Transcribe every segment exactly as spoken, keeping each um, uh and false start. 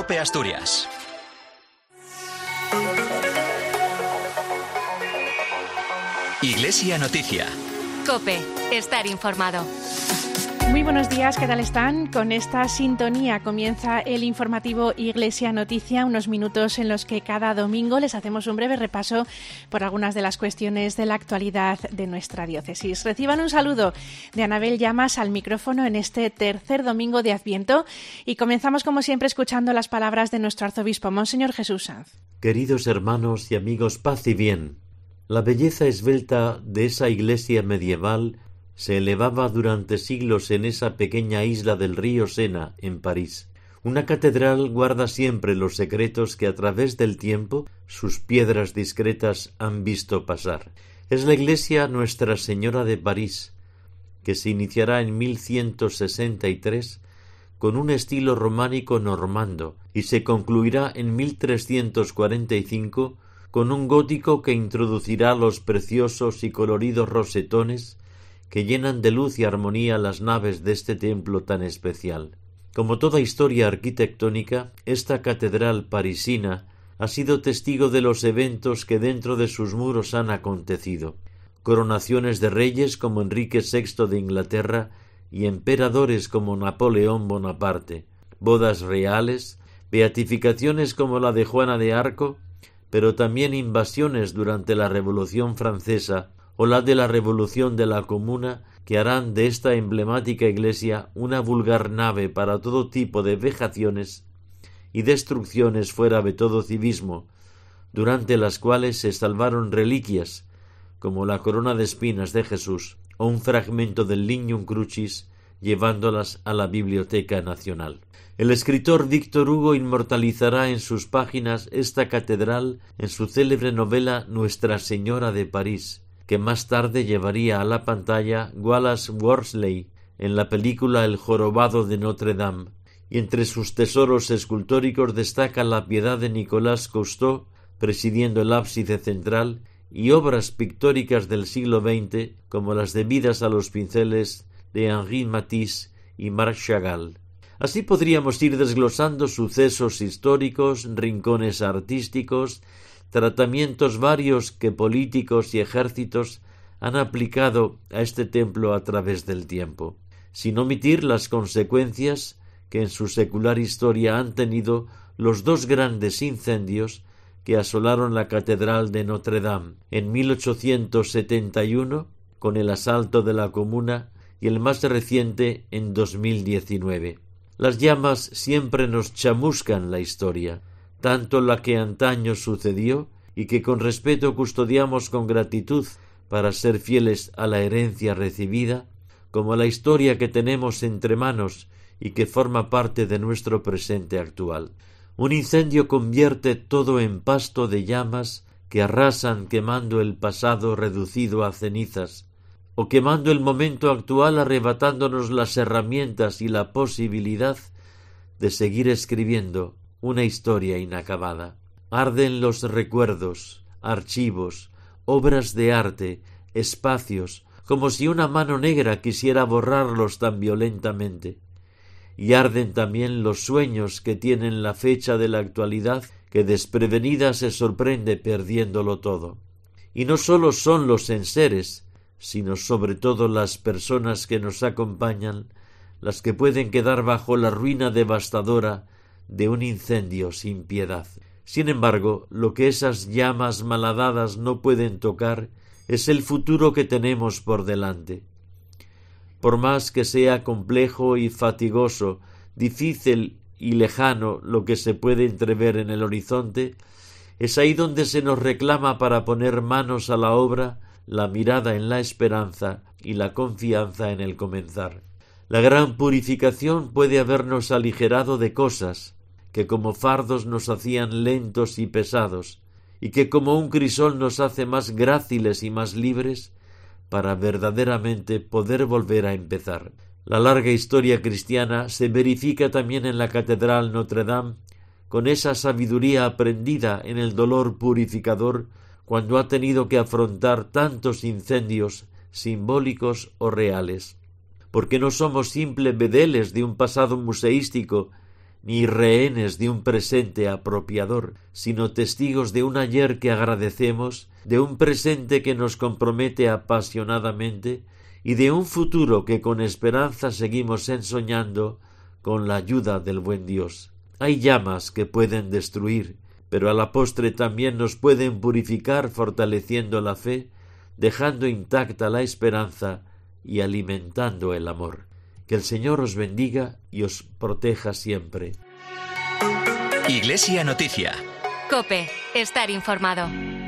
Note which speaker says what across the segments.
Speaker 1: COPE Asturias. Iglesia Noticia.
Speaker 2: COPE, estar informado.
Speaker 3: Muy buenos días, ¿qué tal están? Con esta sintonía comienza el informativo Iglesia Noticia, unos minutos en los que cada domingo les hacemos un breve repaso por algunas de las cuestiones de la actualidad de nuestra diócesis. Reciban un saludo de Anabel Llamas al micrófono en este tercer domingo de Adviento y comenzamos como siempre escuchando las palabras de nuestro arzobispo, Monseñor Jesús Sanz.
Speaker 4: Queridos hermanos y amigos, paz y bien. La belleza esbelta de esa iglesia medieval se elevaba durante siglos en esa pequeña isla del río Sena, en París. Una catedral guarda siempre los secretos que a través del tiempo sus piedras discretas han visto pasar. Es la iglesia Nuestra Señora de París, que se iniciará en mil ciento sesenta y tres con un estilo románico normando y se concluirá en mil trescientos cuarenta y cinco con un gótico que introducirá los preciosos y coloridos rosetones que llenan de luz y armonía las naves de este templo tan especial. Como toda historia arquitectónica, esta catedral parisina ha sido testigo de los eventos que dentro de sus muros han acontecido. Coronaciones de reyes como Enrique sexto de Inglaterra y emperadores como Napoleón Bonaparte, bodas reales, beatificaciones como la de Juana de Arco, pero también invasiones durante la Revolución Francesa o la de la Revolución de la Comuna, que harán de esta emblemática iglesia una vulgar nave para todo tipo de vejaciones y destrucciones fuera de todo civismo, durante las cuales se salvaron reliquias, como la corona de espinas de Jesús o un fragmento del Lignum Crucis, llevándolas a la Biblioteca Nacional. El escritor Víctor Hugo inmortalizará en sus páginas esta catedral en su célebre novela Nuestra Señora de París, que más tarde llevaría a la pantalla Wallace Worsley en la película El jorobado de Notre Dame, y entre sus tesoros escultóricos destaca la Piedad de Nicolas Cousteau, presidiendo el ábside central, y obras pictóricas del siglo veinte, como las debidas a los pinceles de Henri Matisse y Marc Chagall. Así podríamos ir desglosando sucesos históricos, rincones artísticos, tratamientos varios que políticos y ejércitos han aplicado a este templo a través del tiempo, sin omitir las consecuencias que en su secular historia han tenido los dos grandes incendios que asolaron la catedral de Notre Dame en mil ochocientos setenta y uno con el asalto de la Comuna y el más reciente en dos mil diecinueve. Las llamas siempre nos chamuscan la historia, tanto la que antaño sucedió y que con respeto custodiamos con gratitud para ser fieles a la herencia recibida, como la historia que tenemos entre manos y que forma parte de nuestro presente actual. Un incendio convierte todo en pasto de llamas que arrasan quemando el pasado reducido a cenizas, o quemando el momento actual arrebatándonos las herramientas y la posibilidad de seguir escribiendo una historia inacabada. Arden los recuerdos, archivos, obras de arte, espacios, como si una mano negra quisiera borrarlos tan violentamente. Y arden también los sueños que tienen la fecha de la actualidad, que desprevenida se sorprende perdiéndolo todo. Y no sólo son los enseres, sino sobre todo las personas que nos acompañan, las que pueden quedar bajo la ruina devastadora de un incendio sin piedad. Sin embargo, lo que esas llamas malhadadas no pueden tocar es el futuro que tenemos por delante. Por más que sea complejo y fatigoso, difícil y lejano lo que se puede entrever en el horizonte, es ahí donde se nos reclama para poner manos a la obra, la mirada en la esperanza y la confianza en el comenzar. La gran purificación puede habernos aligerado de cosas que como fardos nos hacían lentos y pesados, y que como un crisol nos hace más gráciles y más libres para verdaderamente poder volver a empezar. La larga historia cristiana se verifica también en la Catedral Notre Dame, con esa sabiduría aprendida en el dolor purificador cuando ha tenido que afrontar tantos incendios simbólicos o reales. Porque no somos simples bedeles de un pasado museístico, ni rehenes de un presente apropiador, sino testigos de un ayer que agradecemos, de un presente que nos compromete apasionadamente y de un futuro que con esperanza seguimos ensoñando con la ayuda del buen Dios. Hay llamas que pueden destruir, pero a la postre también nos pueden purificar fortaleciendo la fe, dejando intacta la esperanza y alimentando el amor. Que el Señor os bendiga y os proteja siempre.
Speaker 1: Iglesia Noticia.
Speaker 2: COPE. Estar informado.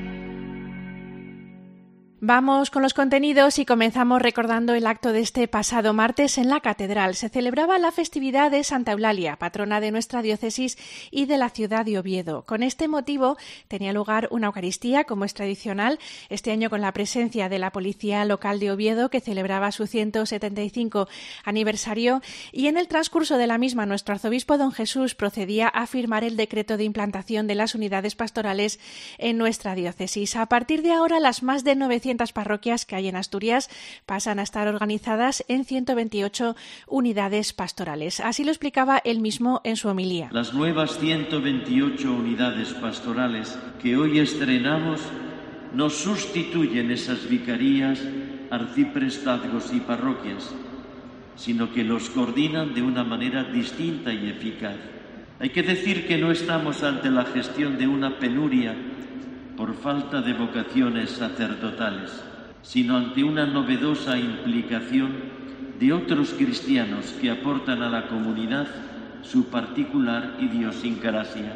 Speaker 3: Vamos con los contenidos y comenzamos recordando el acto de este pasado martes en la Catedral. Se celebraba la festividad de Santa Eulalia, patrona de nuestra diócesis y de la ciudad de Oviedo. Con este motivo tenía lugar una Eucaristía, como es tradicional, este año con la presencia de la Policía Local de Oviedo, que celebraba su ciento setenta y cinco aniversario, y en el transcurso de la misma nuestro arzobispo don Jesús procedía a firmar el decreto de implantación de las unidades pastorales en nuestra diócesis. A partir de ahora, las más de novecientas parroquias que hay en Asturias pasan a estar organizadas en ciento veintiocho unidades pastorales. Así lo explicaba él mismo en su homilía.
Speaker 5: Las nuevas ciento veintiocho unidades pastorales que hoy estrenamos no sustituyen esas vicarías, arciprestazgos y parroquias, sino que los coordinan de una manera distinta y eficaz. Hay que decir que no estamos ante la gestión de una penuria por falta de vocaciones sacerdotales, sino ante una novedosa implicación de otros cristianos que aportan a la comunidad su particular idiosincrasia.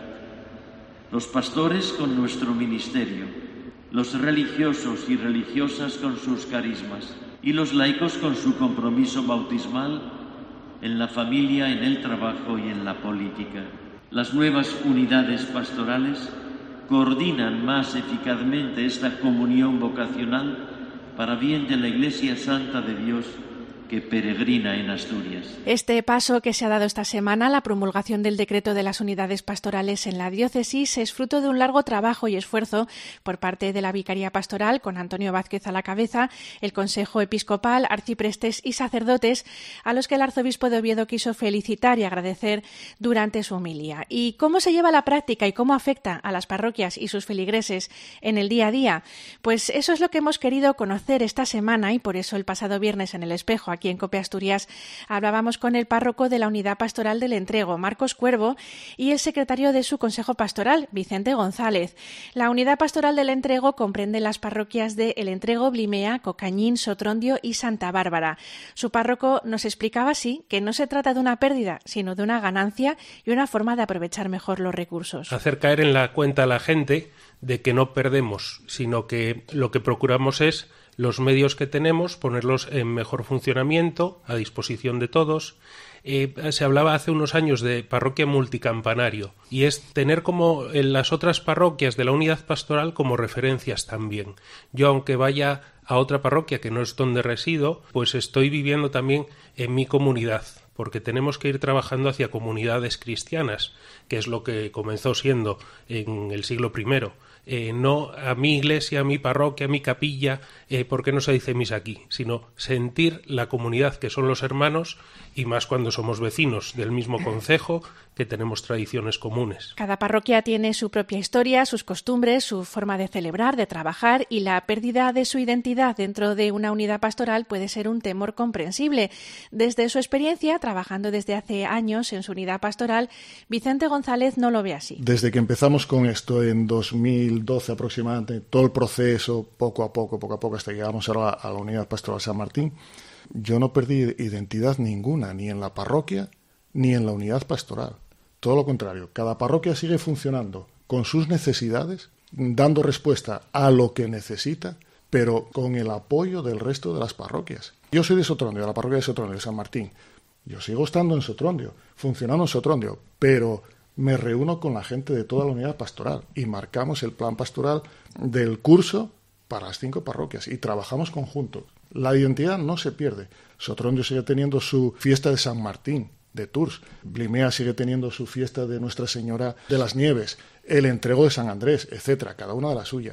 Speaker 5: Los pastores con nuestro ministerio, los religiosos y religiosas con sus carismas y los laicos con su compromiso bautismal en la familia, en el trabajo y en la política. Las nuevas unidades pastorales coordinan más eficazmente esta comunión vocacional para bien de la Iglesia Santa de Dios que peregrina en Asturias.
Speaker 3: Este paso que se ha dado esta semana, la promulgación del decreto de las unidades pastorales en la diócesis, es fruto de un largo trabajo y esfuerzo por parte de la Vicaría Pastoral, con Antonio Vázquez a la cabeza, el Consejo Episcopal, arciprestes y sacerdotes, a los que el arzobispo de Oviedo quiso felicitar y agradecer durante su homilía. ¿Y cómo se lleva a la práctica y cómo afecta a las parroquias y sus feligreses en el día a día? Pues eso es lo que hemos querido conocer esta semana, y por eso el pasado viernes en El Espejo, aquí en COPE Asturias, hablábamos con el párroco de la Unidad Pastoral del Entrego, Marcos Cuervo, y el secretario de su Consejo Pastoral, Vicente González. La Unidad Pastoral del Entrego comprende las parroquias de El Entrego, Blimea, Cocañín, Sotrondio y Santa Bárbara. Su párroco nos explicaba así que no se trata de una pérdida, sino de una ganancia y una forma de aprovechar mejor los recursos.
Speaker 6: Hacer caer en la cuenta a la gente de que no perdemos, sino que lo que procuramos es los medios que tenemos, ponerlos en mejor funcionamiento, a disposición de todos. Eh, se hablaba hace unos años de parroquia multicampanario, y es tener como en las otras parroquias de la unidad pastoral como referencias también. Yo, aunque vaya a otra parroquia que no es donde resido, pues estoy viviendo también en mi comunidad, porque tenemos que ir trabajando hacia comunidades cristianas, que es lo que comenzó siendo en el siglo primero. Eh, no a mi iglesia, a mi parroquia, a mi capilla, eh, porque no se dice misa aquí, sino sentir la comunidad que son los hermanos, y más cuando somos vecinos del mismo concejo, que tenemos tradiciones comunes.
Speaker 3: Cada parroquia tiene su propia historia, sus costumbres, su forma de celebrar, de trabajar, y la pérdida de su identidad dentro de una unidad pastoral puede ser un temor comprensible. Desde su experiencia, trabajando desde hace años en su unidad pastoral, Vicente González no lo ve así.
Speaker 7: Desde que empezamos con esto en dos mil doce aproximadamente, todo el proceso, poco a poco, poco a poco, hasta que llegamos ahora a la unidad pastoral San Martín, yo no perdí identidad ninguna, ni en la parroquia, ni en la unidad pastoral. Todo lo contrario, cada parroquia sigue funcionando con sus necesidades, dando respuesta a lo que necesita, pero con el apoyo del resto de las parroquias. Yo soy de Sotrondio, de la parroquia de Sotrondio, de San Martín. Yo sigo estando en Sotrondio, funcionando en Sotrondio, pero me reúno con la gente de toda la unidad pastoral y marcamos el plan pastoral del curso para las cinco parroquias y trabajamos conjuntos. La identidad no se pierde. Sotrondio sigue teniendo su fiesta de San Martín, de Tours. Blimea sigue teniendo su fiesta de Nuestra Señora de las Nieves, el Entrego de San Andrés, etcétera, cada una de la suya.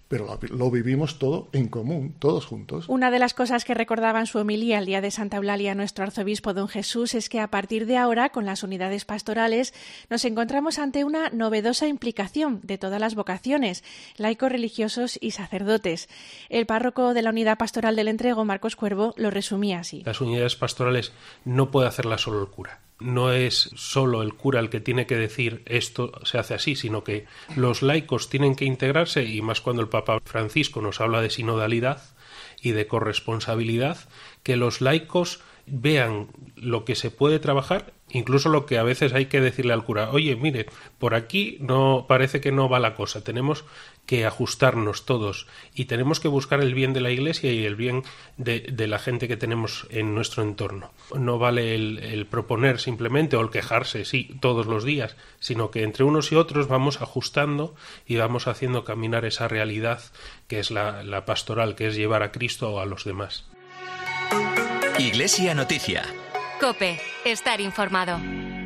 Speaker 7: pero lo, lo vivimos todo en común, todos juntos.
Speaker 3: Una de las cosas que recordaba en su homilía el día de Santa Eulalia nuestro arzobispo don Jesús es que a partir de ahora, con las unidades pastorales, nos encontramos ante una novedosa implicación de todas las vocaciones, laicos, religiosos y sacerdotes. El párroco de la unidad pastoral del Entrego, Marcos Cuervo, lo resumía así.
Speaker 6: Las unidades pastorales no puede hacerlas solo el cura. No es solo el cura el que tiene que decir esto se hace así, sino que los laicos tienen que integrarse, y más cuando el Papa Francisco nos habla de sinodalidad y de corresponsabilidad, que los laicos vean lo que se puede trabajar, incluso lo que a veces hay que decirle al cura, oye, mire, por aquí no parece que no va la cosa, tenemos que ajustarnos todos y tenemos que buscar el bien de la Iglesia y el bien de, de la gente que tenemos en nuestro entorno. No vale el, el proponer simplemente o el quejarse, sí, todos los días, sino que entre unos y otros vamos ajustando y vamos haciendo caminar esa realidad que es la, la pastoral, que es llevar a Cristo a los demás.
Speaker 1: Iglesia Noticia.
Speaker 2: COPE. Estar informado.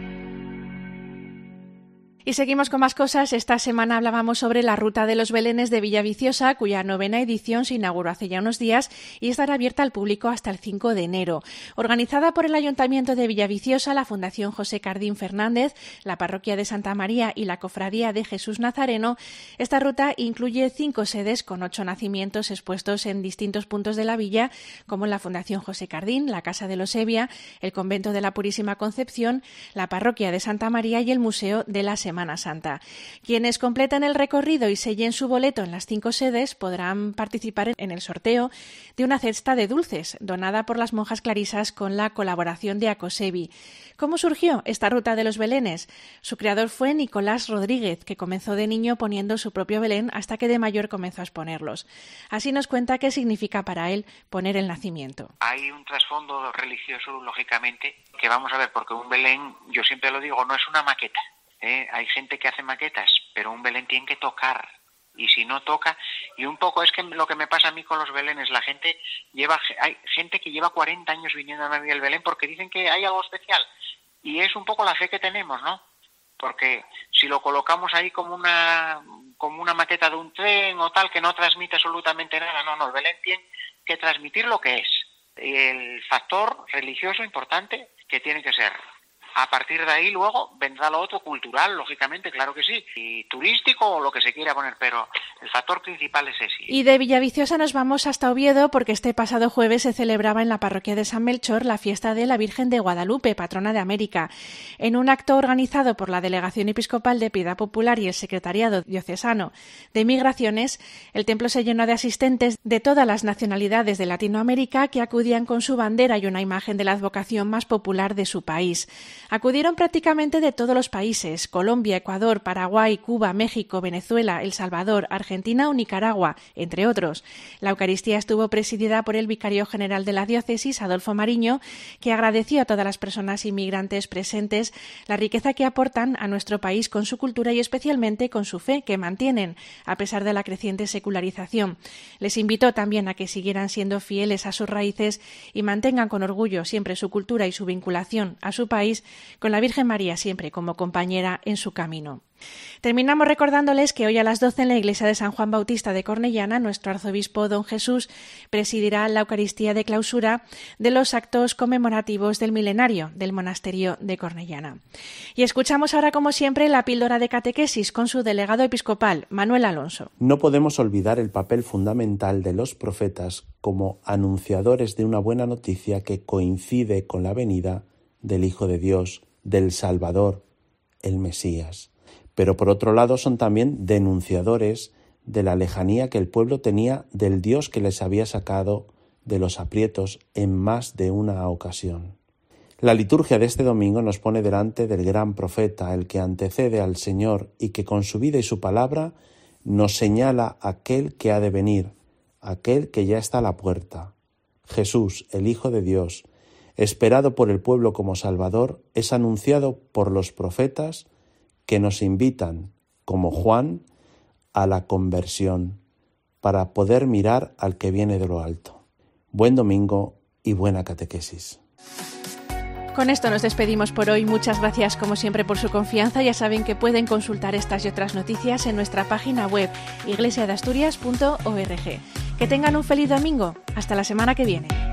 Speaker 3: Y seguimos con más cosas. Esta semana hablábamos sobre la Ruta de los Belenes de Villaviciosa, cuya novena edición se inauguró hace ya unos días y estará abierta al público hasta el cinco de enero. Organizada por el Ayuntamiento de Villaviciosa, la Fundación José Cardín Fernández, la Parroquia de Santa María y la Cofradía de Jesús Nazareno, esta ruta incluye cinco sedes con ocho nacimientos expuestos en distintos puntos de la villa, como la Fundación José Cardín, la Casa de los Evia, el Convento de la Purísima Concepción, la Parroquia de Santa María y el Museo de la Semana Semana Santa. Quienes completen el recorrido y sellen su boleto en las cinco sedes podrán participar en el sorteo de una cesta de dulces donada por las monjas clarisas con la colaboración de Acosevi. ¿Cómo surgió esta Ruta de los Belenes? Su creador fue Nicolás Rodríguez, que comenzó de niño poniendo su propio Belén hasta que de mayor comenzó a exponerlos. Así nos cuenta qué significa para él poner el nacimiento.
Speaker 8: Hay un trasfondo religioso, lógicamente, que vamos a ver, porque un Belén, yo siempre lo digo, no es una maqueta. ¿Eh? Hay gente que hace maquetas, pero un Belén tiene que tocar, y si no toca, y un poco es que lo que me pasa a mí con los Belenes, la gente lleva, hay gente que lleva cuarenta años viniendo a ver el Belén porque dicen que hay algo especial, y es un poco la fe que tenemos, ¿no? Porque si lo colocamos ahí como una como una maqueta de un tren o tal, que no transmite absolutamente nada, no, no, el Belén tiene que transmitir lo que es, el factor religioso importante que tiene que ser. A partir de ahí luego vendrá lo otro cultural, lógicamente, claro que sí, y turístico o lo que se quiera poner, pero el factor principal es ese.
Speaker 3: Y de Villaviciosa nos vamos hasta Oviedo porque este pasado jueves se celebraba en la parroquia de San Melchor la fiesta de la Virgen de Guadalupe, patrona de América. En un acto organizado por la Delegación Episcopal de Piedad Popular y el Secretariado Diocesano de Migraciones, el templo se llenó de asistentes de todas las nacionalidades de Latinoamérica que acudían con su bandera y una imagen de la advocación más popular de su país. Acudieron prácticamente de todos los países: Colombia, Ecuador, Paraguay, Cuba, México, Venezuela, El Salvador, Argentina o Nicaragua, entre otros. La Eucaristía estuvo presidida por el vicario general de la diócesis, Adolfo Mariño, que agradeció a todas las personas inmigrantes presentes la riqueza que aportan a nuestro país con su cultura y especialmente con su fe, que mantienen a pesar de la creciente secularización. Les invitó también a que siguieran siendo fieles a sus raíces y mantengan con orgullo siempre su cultura y su vinculación a su país, con la Virgen María siempre como compañera en su camino. Terminamos recordándoles que hoy a las doce en la iglesia de San Juan Bautista de Cornellana, nuestro arzobispo don Jesús presidirá la Eucaristía de clausura de los actos conmemorativos del milenario del monasterio de Cornellana. Y escuchamos ahora, como siempre, la píldora de catequesis con su delegado episcopal, Manuel Alonso.
Speaker 9: No podemos olvidar el papel fundamental de los profetas como anunciadores de una buena noticia que coincide con la venida del Hijo de Dios, del Salvador, el Mesías. Pero por otro lado son también denunciadores de la lejanía que el pueblo tenía del Dios que les había sacado de los aprietos en más de una ocasión. La liturgia de este domingo nos pone delante del gran profeta, el que antecede al Señor y que con su vida y su palabra nos señala aquel que ha de venir, aquel que ya está a la puerta. Jesús, el Hijo de Dios, esperado por el pueblo como Salvador, es anunciado por los profetas que nos invitan, como Juan, a la conversión, para poder mirar al que viene de lo alto. Buen domingo y buena catequesis.
Speaker 3: Con esto nos despedimos por hoy. Muchas gracias como siempre por su confianza. Ya saben que pueden consultar estas y otras noticias en nuestra página web iglesia de asturias punto org. Que tengan un feliz domingo. Hasta la semana que viene.